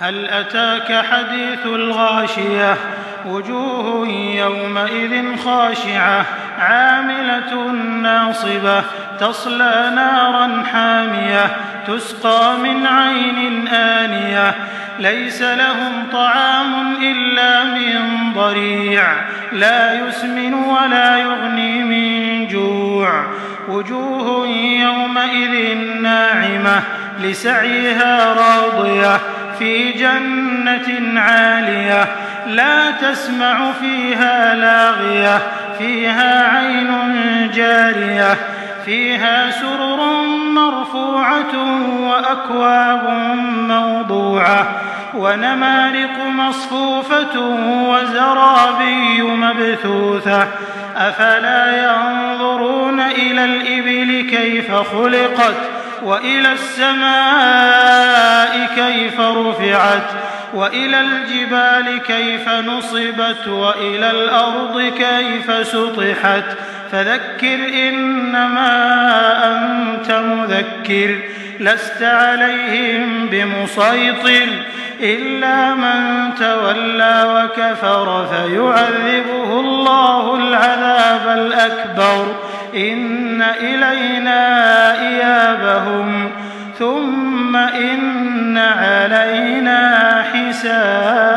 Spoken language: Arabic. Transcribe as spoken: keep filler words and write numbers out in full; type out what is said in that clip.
هل أتاك حديث الغاشية وجوه يومئذ خاشعة عاملة ناصبة تصلى نارا حامية تسقى من عين آنية ليس لهم طعام إلا من ضريع لا يسمن ولا يغني من جوع وجوه يومئذ ناعمة لسعيها راضية في جنة عالية لا تسمع فيها لاغية فيها عين جارية فيها سرر مرفوعة وأكواب موضوعة ونمارق مصفوفة وزرابي مبثوثة أفلا ينظرون إلى الإبل كيف خلقت وإلى السماء كيف رفعت وإلى الجبال كيف نصبت وإلى الأرض كيف سطحت فذكر إنما أنت مذكر لست عليهم بمسيطر إلا من تولى وكفر فيعذبه الله العذاب الأكبر إن إلينا إيابهم ثم إن علينا حسابهم.